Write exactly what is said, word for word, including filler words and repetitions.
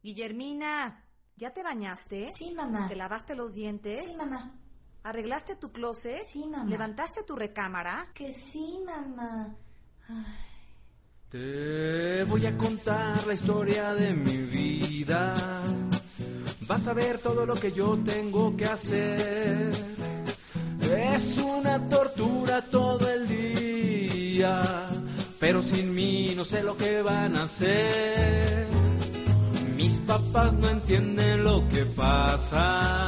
Guillermina, ¿ya te bañaste? Sí, mamá. ¿Te lavaste los dientes? Sí, mamá. ¿Arreglaste tu closet? Sí, mamá. ¿Levantaste tu recámara? Que sí, mamá. Ay. Te voy a contar la historia de mi vida. Vas a ver todo lo que yo tengo que hacer. Es una tortura todo el día, pero sin mí no sé lo que van a hacer. Mis papás no entienden lo que pasa.